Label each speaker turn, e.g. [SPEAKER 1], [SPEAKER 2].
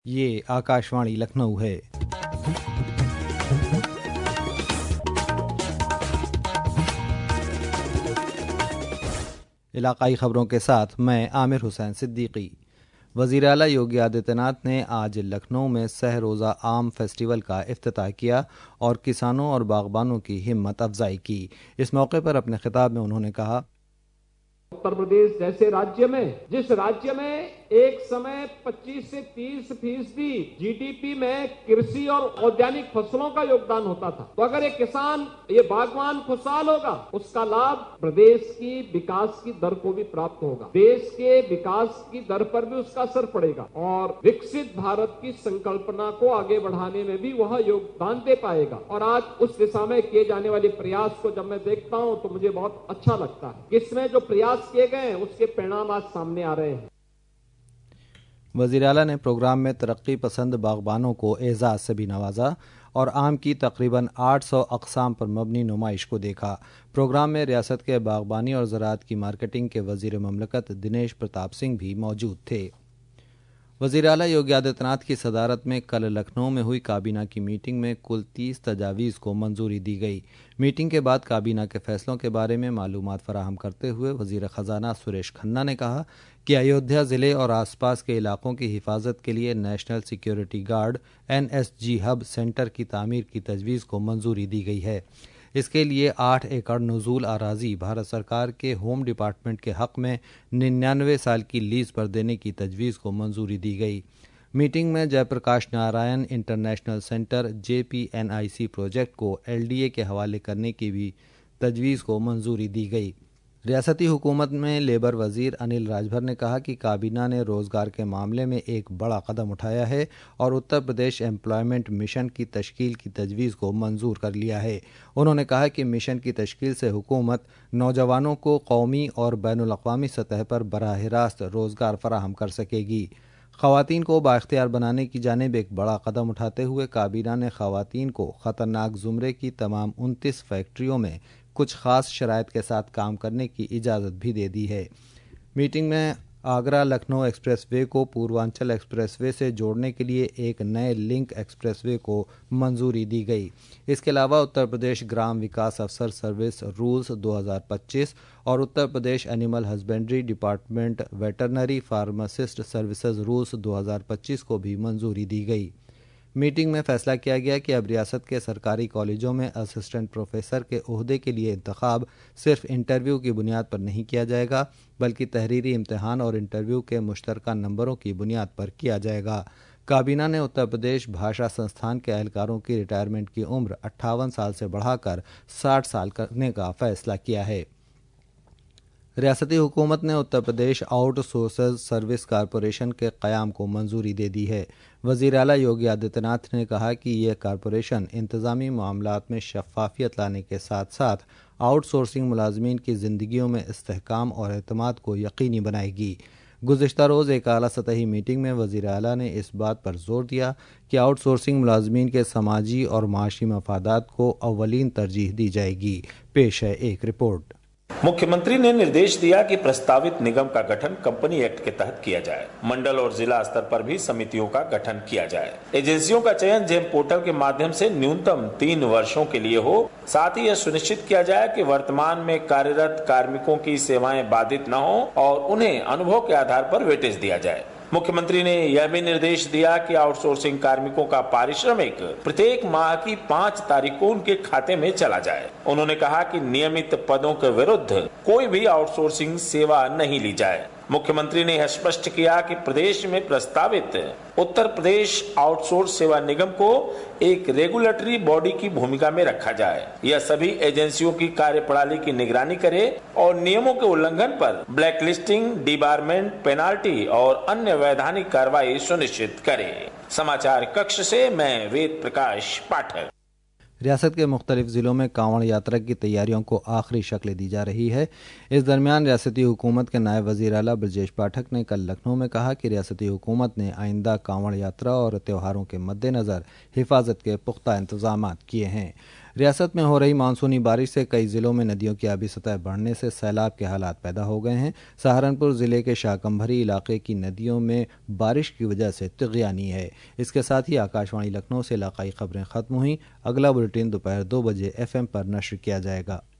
[SPEAKER 1] ये आकाशवाणी लखनऊ है। इलाकाई खबरों के साथ मैं आमिर हुसैन सिद्दीकी। वज़ीर आला योगी आदित्यनाथ ने आज लखनऊ में सह रोज़ा आम फेस्टिवल का इफ्तिताह किया और किसानों और बागबानों की हिम्मत अफजाई की। इस मौके पर अपने खिताब में उन्होंने कहा,
[SPEAKER 2] उत्तर प्रदेश जैसे राज्य में, जिस राज्य में एक समय 25 से 30% जीडीपी में कृषि और औद्यानिक फसलों का योगदान होता था, तो अगर एक किसान, ये बागवान खुशहाल होगा, उसका लाभ प्रदेश की विकास की दर को भी प्राप्त होगा, देश के विकास की दर पर भी उसका असर पड़ेगा और विकसित भारत की संकल्पना को आगे बढ़ाने में भी वह योगदान दे पाएगा। और आज उस दिशा में किए जाने वाले प्रयास को जब मैं देखता हूं तो मुझे बहुत अच्छा लगता है। इसमें जो प्रयास किए गए हैं उसके परिणाम आज सामने आ रहे हैं।
[SPEAKER 1] वज़ीर आला ने प्रोग्राम में तरक्की पसंद बागबानों को एजाज़ से भी नवाजा और आम की तकरीबन 800 अक़साम पर मबनी नुमाइश को देखा। प्रोग्राम में रियासत के बागबानी और ज़राअत की मार्केटिंग के वज़ीर ममलकत दिनेश प्रताप सिंह भी मौजूद थे। वज़ीर आला योगी आदित्यनाथ की सदारत में कल लखनऊ में हुई काबीना की मीटिंग में कुल 30 तजावीज़ को मंजूरी दी गई। मीटिंग के बाद काबीना के फैसलों के बारे में मालूमात फराहम करते हुए वज़ीर ख़जाना सुरेश खन्ना ने कहा कि अयोध्या ज़िले और आसपास के इलाकों की हिफाजत के लिए national security guard NSG hub centre की तामीर की तजवीज़ को मंजूरी दी गई है। इसके लिए 8 एकड़ नज़ूल अराजी भारत सरकार के होम डिपार्टमेंट के हक़ में 99 साल की लीज़ पर देने की तजवीज़ को मंजूरी दी गई। मीटिंग में Jayaprakash Narayan international centre JPNIC project को LDA के हवाले करने की भी तजवीज़ को मंजूरी दी गई। रियासती हुकूमत में लेबर वज़ीर अनिल राजभर ने कहा कि काबीना ने रोज़गार के मामले में एक बड़ा कदम उठाया है और उत्तर प्रदेश एम्प्लॉयमेंट मिशन की तश्कील की तजवीज़ को मंजूर कर लिया है। उन्होंने कहा कि मिशन की तश्कील से हुकूमत नौजवानों को कौमी और बैनुल-अक़वामी सतह पर बराह रास्त रोज़गार फराहम कर सकेगी। ख़वातीन को बाइख्तियार बनाने की जानिब एक बड़ा कदम उठाते हुए काबीना ने ख़वातीन को ख़तरनाक ज़ुमरे की तमाम 29 फैक्ट्रियों में कुछ ख़ास शराइत के साथ काम करने की इजाज़त भी दे दी है। मीटिंग में आगरा लखनऊ एक्सप्रेसवे को पूर्वांचल एक्सप्रेसवे से जोड़ने के लिए एक नए लिंक एक्सप्रेसवे को मंजूरी दी गई। इसके अलावा उत्तर प्रदेश ग्राम विकास अफसर सर्विस रूल्स 2025 और Uttar Pradesh animal husbandry department veterinary pharmacist services rules 2025 को भी मंजूरी दी गई। मीटिंग में फैसला किया गया कि अब रियासत के सरकारी कॉलेजों में असिस्टेंट प्रोफेसर के ओहदे के लिए इंतखाब सिर्फ इंटरव्यू की बुनियाद पर नहीं किया जाएगा, बल्कि तहरीरी इम्तहान और इंटरव्यू के मुश्तरका नंबरों की बुनियाद पर किया जाएगा। काबीना ने उत्तर प्रदेश भाषा संस्थान के एहलकारों की रिटायरमेंट की उम्र 58 साल से बढ़ाकर 60 साल करने का फैसला किया है। रियासती हुकूमत ने Uttar Pradesh outsources service corporation के क़याम को मंजूरी दे दी है। वज़ीर आला योगी आदित्यनाथ ने कहा कि यह कॉरपोरेशन इंतज़ामी मामलात में शफ़ाफ़ियत लाने के साथ साथ आउटसोर्सिंग मुलाज़मीन की ज़िंदगियों में इस्तेहकाम और एतमाद को यकीनी बनाएगी। गुज़िश्ता रोज़ एक आला सतही मीटिंग में वज़ीर आला ने इस बात पर जोर दिया कि आउटसोर्सिंग मुलाज़मीन के समाजी और माशी मफादात को अव्वलीन तरजीह दी जाएगी। पेश है एक रिपोर्ट।
[SPEAKER 3] मुख्यमंत्री ने निर्देश दिया कि प्रस्तावित निगम का गठन कंपनी एक्ट के तहत किया जाए। मंडल और जिला स्तर पर भी समितियों का गठन किया जाए। एजेंसियों का चयन जेम पोर्टल के माध्यम से न्यूनतम 3 वर्षों के लिए हो। साथ ही यह सुनिश्चित किया जाए कि वर्तमान में कार्यरत कार्मिकों की सेवाएं बाधित न हो और उन्हें अनुभव के आधार पर वेटेज दिया जाए। मुख्यमंत्री ने यह भी निर्देश दिया कि आउटसोर्सिंग कार्मिकों का पारिश्रमिक प्रत्येक माह की 5 तारीख को उनके खाते में चला जाए। उन्होंने कहा कि नियमित पदों के विरुद्ध कोई भी आउटसोर्सिंग सेवा नहीं ली जाए। मुख्यमंत्री ने यह स्पष्ट किया कि प्रदेश में प्रस्तावित उत्तर प्रदेश आउटसोर्स सेवा निगम को एक रेगुलेटरी बॉडी की भूमिका में रखा जाए। यह सभी एजेंसियों की कार्यप्रणाली की निगरानी करे और नियमों के उल्लंघन पर ब्लैकलिस्टिंग, डिबारमेंट, पेनाल्टी और अन्य वैधानिक कार्रवाई सुनिश्चित करे। समाचार कक्ष से मैं वेद प्रकाश पाठक।
[SPEAKER 1] रियासत के मुख्तलिफ ज़िलों में कांवड़ यात्रा की तैयारियों को आखिरी शक्ल दी जा रही है। इस दरमियान रियासती हुकूमत के नायब वज़ीर आला ब्रजेश पाठक ने कल लखनऊ में कहा कि रियासती हुकूमत ने आइंदा कांवड़ यात्रा और त्योहारों के मद्देनज़र हिफाजत के पुख्ता इंतजाम किए हैं। रियासत में हो रही मानसूनी बारिश से कई जिलों में नदियों की आबी सतह बढ़ने से सैलाब के हालात पैदा हो गए हैं। सहारनपुर जिले के शाकंभरी इलाके की नदियों में बारिश की वजह से तिगयानी है। इसके साथ ही आकाशवाणी लखनऊ से इलाकाई खबरें खत्म हुई। अगला बुलेटिन दोपहर 2 बजे FM पर नश्र किया जाएगा।